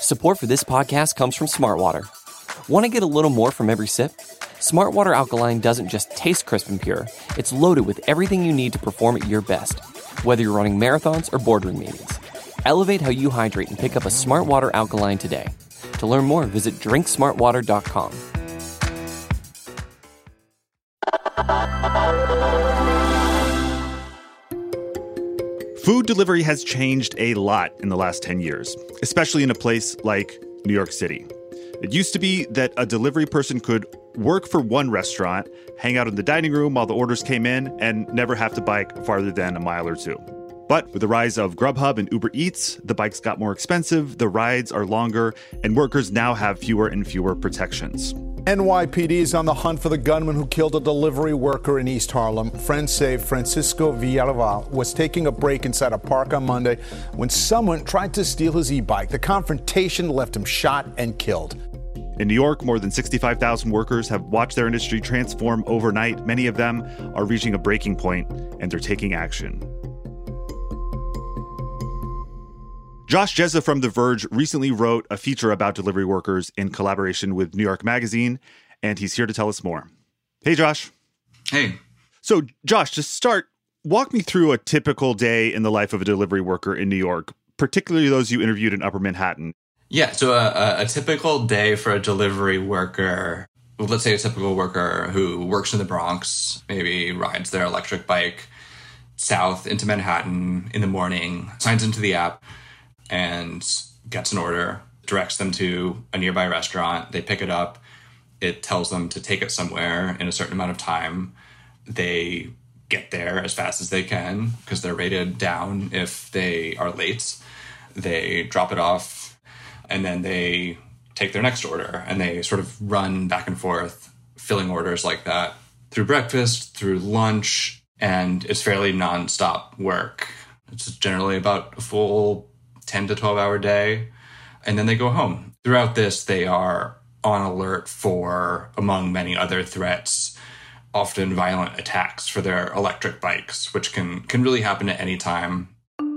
Support for this podcast comes from Smartwater. Want to get a little more from every sip? Smartwater Alkaline doesn't just taste crisp and pure, it's loaded with everything you need to perform at your best, whether you're running marathons or boardroom meetings. Elevate how you hydrate and pick up a Smartwater Alkaline today. To learn more, visit drinksmartwater.com. Food delivery has changed a lot in the last 10 years, especially in a place like New York City. It used to be that a delivery person could work for one restaurant, hang out in the dining room while the orders came in, and never have to bike farther than a mile or two. But with the rise of Grubhub and Uber Eats, the bikes got more expensive, the rides are longer, and workers now have fewer and fewer protections. NYPD is on the hunt for the gunman who killed a delivery worker in East Harlem. Friends say Francisco Villarreal was taking a break inside a park on Monday when someone tried to steal his e-bike. The confrontation left him shot and killed. In New York, more than 65,000 workers have watched their industry transform overnight. Many of them are reaching a breaking point, and they're taking action. Josh Jezza from The Verge recently wrote a feature about delivery workers in collaboration with New York Magazine, and he's here to tell us more. Hey, Josh. Hey. So, Josh, to start, walk me through a typical day in the life of a delivery worker in New York, particularly those you interviewed in Upper Manhattan. Yeah, so a typical day for a delivery worker, well, let's say a typical worker who works in the Bronx, maybe rides their electric bike south into Manhattan in the morning, signs into the app, and gets an order, directs them to a nearby restaurant. They pick it up. It tells them to take it somewhere in a certain amount of time. They get there as fast as they can because they're rated down if they are late. They drop it off, and then they take their next order, and they sort of run back and forth, filling orders like that through breakfast, through lunch, and it's fairly nonstop work. It's generally about a full 10 to 12 hour day, and then they go home. Throughout this, they are on alert for, among many other threats, often violent attacks for their electric bikes, which can really happen at any time.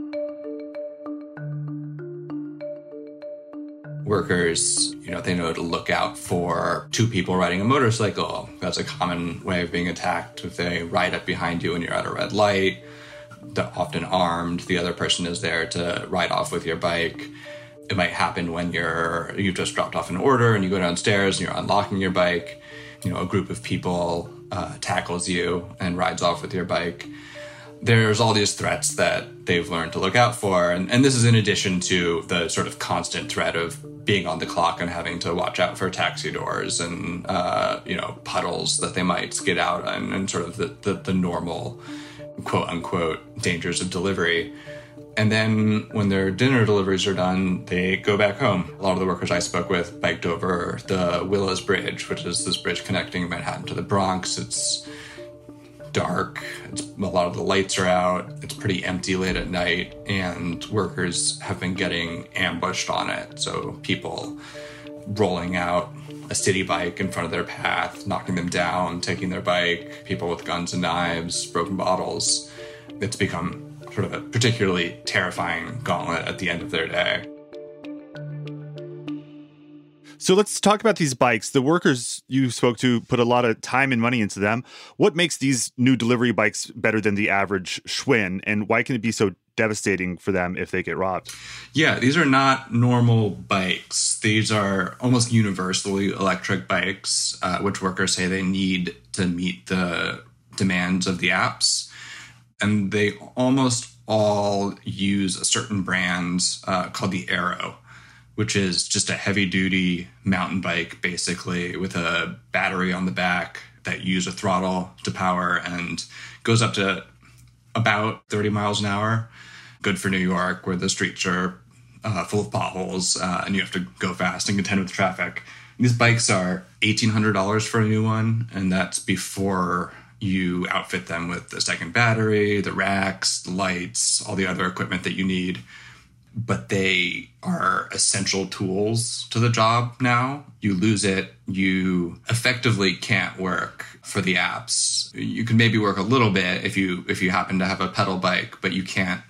Workers, they know to look out for two people riding a motorcycle. That's a common way of being attacked. If they ride up behind you and you're at a red light, they're often armed. The other person is there to ride off with your bike. It might happen when you've just dropped off an order and you go downstairs and you're unlocking your bike. A group of people tackles you and rides off with your bike. There's all these threats that they've learned to look out for. And this is in addition to the sort of constant threat of being on the clock and having to watch out for taxi doors and, puddles that they might skid out on, and sort of the normal quote-unquote dangers of delivery. And then when their dinner deliveries are done, they go back home. A lot of the workers I spoke with biked over the Willows Bridge, which is this bridge connecting Manhattan to the Bronx. It's dark. A lot of the lights are out. It's pretty empty late at night, and workers have been getting ambushed on it. So people rolling out a city bike in front of their path, knocking them down, taking their bike, people with guns and knives, broken bottles. It's become sort of a particularly terrifying gauntlet at the end of their day. So let's talk about these bikes. The workers you spoke to put a lot of time and money into them. What makes these new delivery bikes better than the average Schwinn, and why can it be so devastating for them if they get robbed? Yeah, these are not normal bikes. These are almost universally electric bikes, which workers say they need to meet the demands of the apps. And they almost all use a certain brand called the Aero, which is just a heavy-duty mountain bike, basically, with a battery on the back that use a throttle to power and goes up to about 30 miles an hour. Good for New York, where the streets are full of potholes and you have to go fast and contend with traffic. These bikes are $1,800 for a new one, and that's before you outfit them with the second battery, the racks, the lights, all the other equipment that you need. But they are essential tools to the job now. You lose it, you effectively can't work for the apps. You can maybe work a little bit if you happen to have a pedal bike, but you can't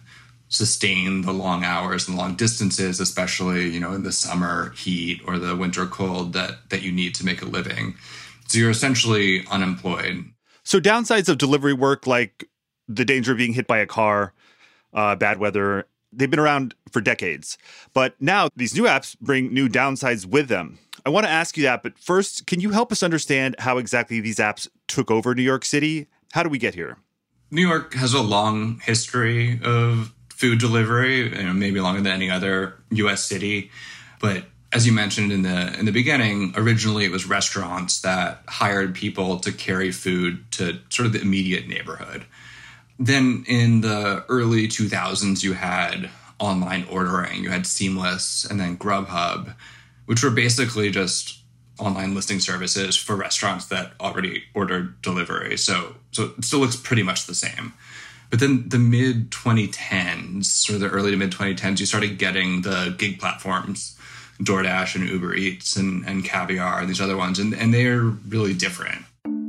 sustain the long hours and long distances, especially, in the summer heat or the winter cold that you need to make a living. So you're essentially unemployed. So downsides of delivery work, like the danger of being hit by a car, bad weather, they've been around for decades. But now these new apps bring new downsides with them. I want to ask you that, but first, can you help us understand how exactly these apps took over New York City? How do we get here? New York has a long history of food delivery, maybe longer than any other U.S. city. But as you mentioned in the beginning, originally it was restaurants that hired people to carry food to sort of the immediate neighborhood. Then in the early 2000s, you had online ordering, you had Seamless, and then Grubhub, which were basically just online listing services for restaurants that already ordered delivery. So it still looks pretty much the same. But then the mid-2010s, or the early to mid-2010s, you started getting the gig platforms, DoorDash and Uber Eats and Caviar and these other ones, and they're really different.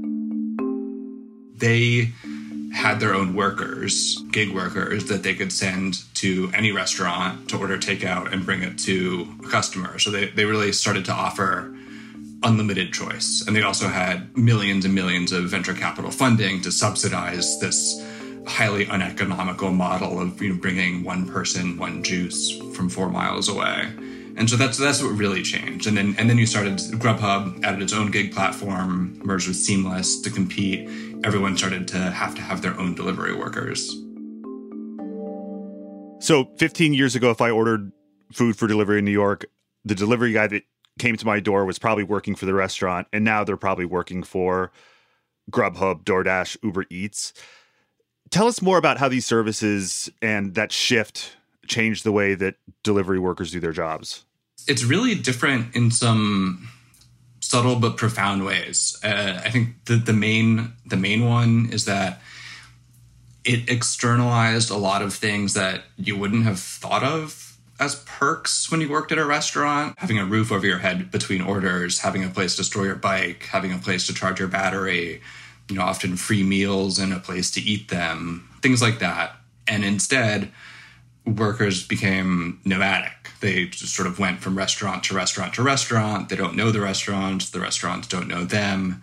They had their own workers, gig workers, that they could send to any restaurant to order takeout and bring it to a customer. So they really started to offer unlimited choice. And they also had millions and millions of venture capital funding to subsidize this highly uneconomical model of bringing one person, one juice from 4 miles away. And so that's what really changed. And then you started, Grubhub added its own gig platform, merged with Seamless to compete. Everyone started to have their own delivery workers. So 15 years ago, if I ordered food for delivery in New York, the delivery guy that came to my door was probably working for the restaurant. And now they're probably working for Grubhub, DoorDash, Uber Eats. Tell us more about how these services and that shift changed the way that delivery workers do their jobs. It's really different in some subtle but profound ways. I think the main one is that it externalized a lot of things that you wouldn't have thought of as perks when you worked at a restaurant. Having a roof over your head between orders, having a place to store your bike, having a place to charge your battery, often free meals and a place to eat them, things like that. And instead, workers became nomadic. They just sort of went from restaurant to restaurant to restaurant. They don't know the restaurants don't know them.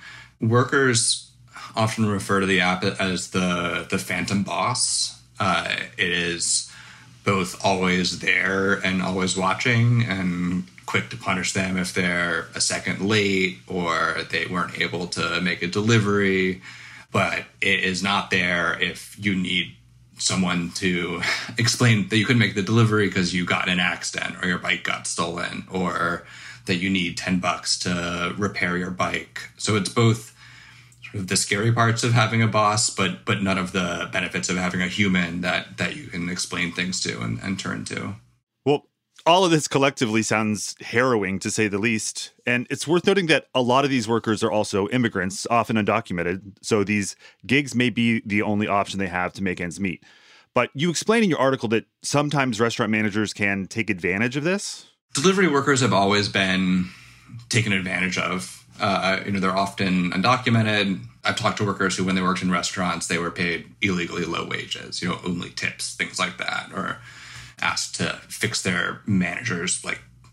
Workers often refer to the app as the phantom boss. It is both always there and always watching and quick to punish them if they're a second late or they weren't able to make a delivery, but it is not there if you need someone to explain that you couldn't make the delivery because you got in an accident or your bike got stolen or that you need $10 to repair your bike. So it's both sort of the scary parts of having a boss, but none of the benefits of having a human that you can explain things to and turn to. Well, all of this collectively sounds harrowing, to say the least. And it's worth noting that a lot of these workers are also immigrants, often undocumented. So these gigs may be the only option they have to make ends meet. But you explain in your article that sometimes restaurant managers can take advantage of this. Delivery workers have always been taken advantage of. They're often undocumented. I've talked to workers who, when they worked in restaurants, they were paid illegally low wages, only tips, things like that, or asked to fix their manager's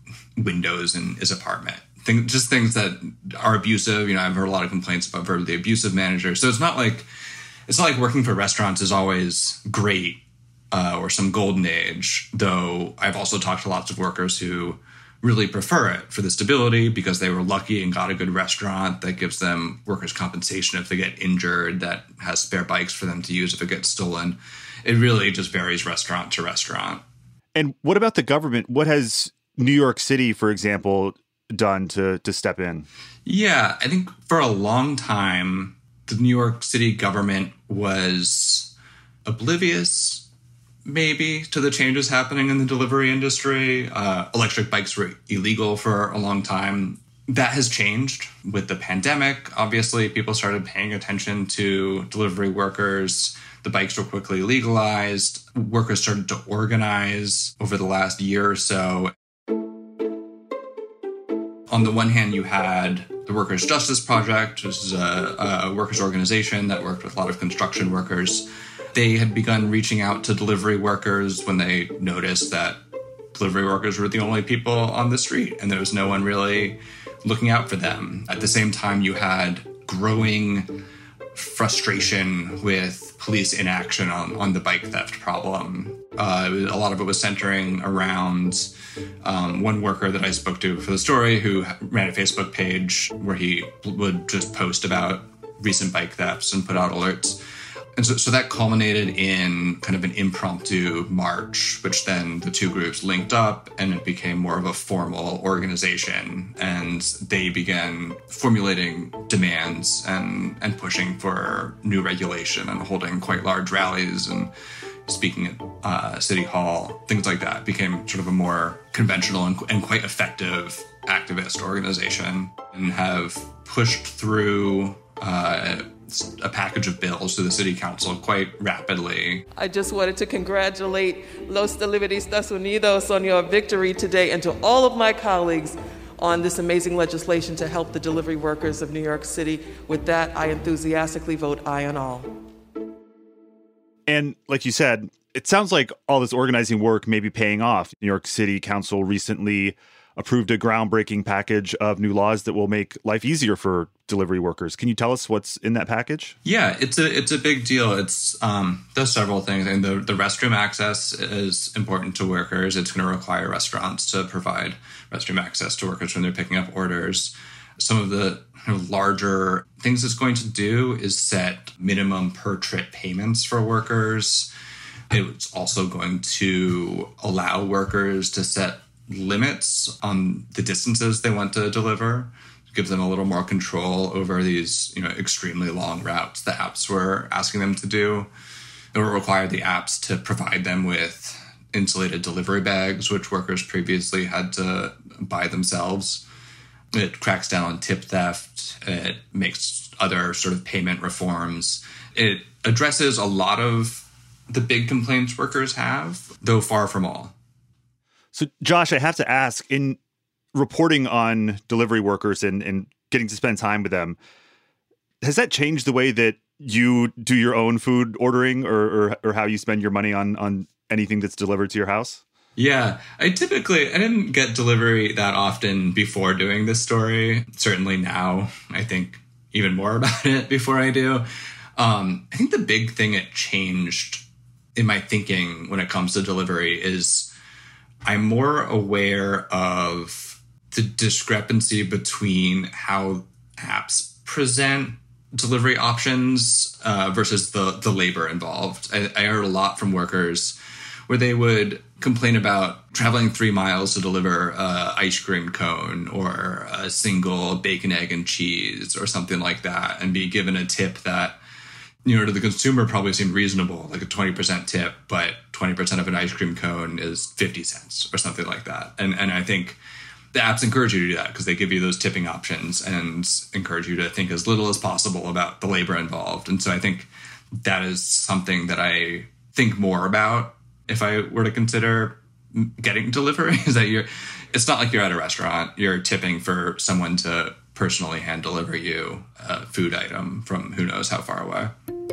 windows in his apartment. Just things that are abusive. I've heard a lot of complaints about verbally abusive managers. So it's not like working for restaurants is always great or some golden age, though I've also talked to lots of workers who really prefer it for the stability because they were lucky and got a good restaurant that gives them workers' compensation if they get injured, that has spare bikes for them to use if it gets stolen. It really just varies restaurant to restaurant. And what about the government? What has New York City, for example, done to step in? Yeah, I think for a long time, the New York City government was oblivious, maybe, to the changes happening in the delivery industry. Electric bikes were illegal for a long time. That has changed with the pandemic. Obviously, people started paying attention to delivery workers. The bikes were quickly legalized. Workers started to organize over the last year or so. On the one hand, you had the Workers' Justice Project, which is a workers' organization that worked with a lot of construction workers. they had begun reaching out to delivery workers when they noticed that delivery workers were the only people on the street and there was no one really looking out for them. At the same time, you had growing frustration with police inaction on the bike theft problem. A lot of it was centering around one worker that I spoke to for the story who ran a Facebook page where he would just post about recent bike thefts and put out alerts. And so that culminated in kind of an impromptu march, which then the two groups linked up and it became more of a formal organization. And they began formulating demands and pushing for new regulation and holding quite large rallies and speaking at City Hall. Things like that became sort of a more conventional and quite effective activist organization and have pushed through a package of bills to the city council quite rapidly. I just wanted to congratulate Los Deliveristas Unidos on your victory today and to all of my colleagues on this amazing legislation to help the delivery workers of New York City. With that, I enthusiastically vote aye on all. And like you said, it sounds like all this organizing work may be paying off. New York City Council recently approved a groundbreaking package of new laws that will make life easier for delivery workers. Can you tell us what's in that package? Yeah, it's a big deal. It's does several things. And the restroom access is important to workers. It's going to require restaurants to provide restroom access to workers when they're picking up orders. Some of the larger things it's going to do is set minimum per trip payments for workers. It's also going to allow workers to set limits on the distances they want to deliver. It gives them a little more control over these, extremely long routes the apps were asking them to do. It will require the apps to provide them with insulated delivery bags, which workers previously had to buy themselves. It cracks down on tip theft. It makes other sort of payment reforms. It addresses a lot of the big complaints workers have, though far from all. So, Josh, I have to ask, in reporting on delivery workers and getting to spend time with them, has that changed the way that you do your own food ordering or how you spend your money on anything that's delivered to your house? Yeah, I didn't get delivery that often before doing this story. Certainly now, I think even more about it before I do. I think the big thing it changed in my thinking when it comes to delivery is I'm more aware of the discrepancy between how apps present delivery options versus the labor involved. I heard a lot from workers where they would complain about traveling 3 miles to deliver an ice cream cone or a single bacon, egg, and cheese or something like that and be given a tip that, to the consumer probably seemed reasonable, like a 20% tip, but 20% of an ice cream cone is 50 cents or something like that. And I think the apps encourage you to do that because they give you those tipping options and encourage you to think as little as possible about the labor involved. And so I think that is something that I think more about if I were to consider getting delivery, is that it's not like you're at a restaurant, you're tipping for someone to personally hand deliver you a food item from who knows how far away.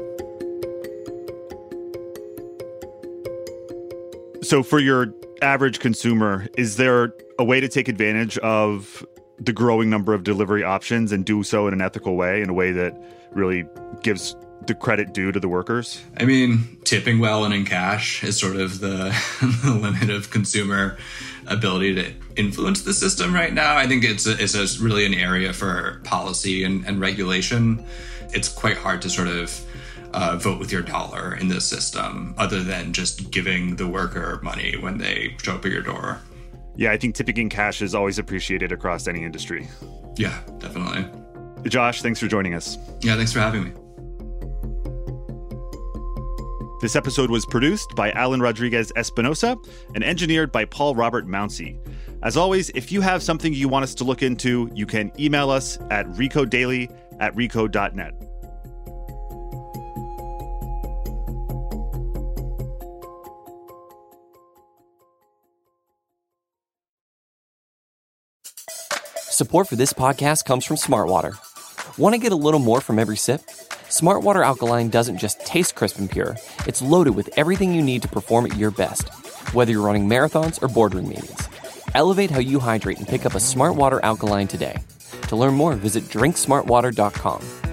So for your average consumer, is there a way to take advantage of the growing number of delivery options and do so in an ethical way, in a way that really gives the credit due to the workers? I mean, tipping well and in cash is sort of the limit of consumer ability to influence the system right now. I think it's really an area for policy and regulation. It's quite hard to sort of vote with your dollar in this system other than just giving the worker money when they show up at your door. Yeah, I think tipping in cash is always appreciated across any industry. Yeah, definitely. Josh, thanks for joining us. Yeah, thanks for having me. This episode was produced by Alan Rodriguez Espinosa and engineered by Paul Robert Mounsey. As always, if you have something you want us to look into, you can email us at ricodaily@rico.net. Support for this podcast comes from Smartwater. Want to get a little more from every sip? Smart Water Alkaline doesn't just taste crisp and pure, it's loaded with everything you need to perform at your best, whether you're running marathons or boardroom meetings. Elevate how you hydrate and pick up a Smart Water Alkaline today. To learn more, visit drinksmartwater.com.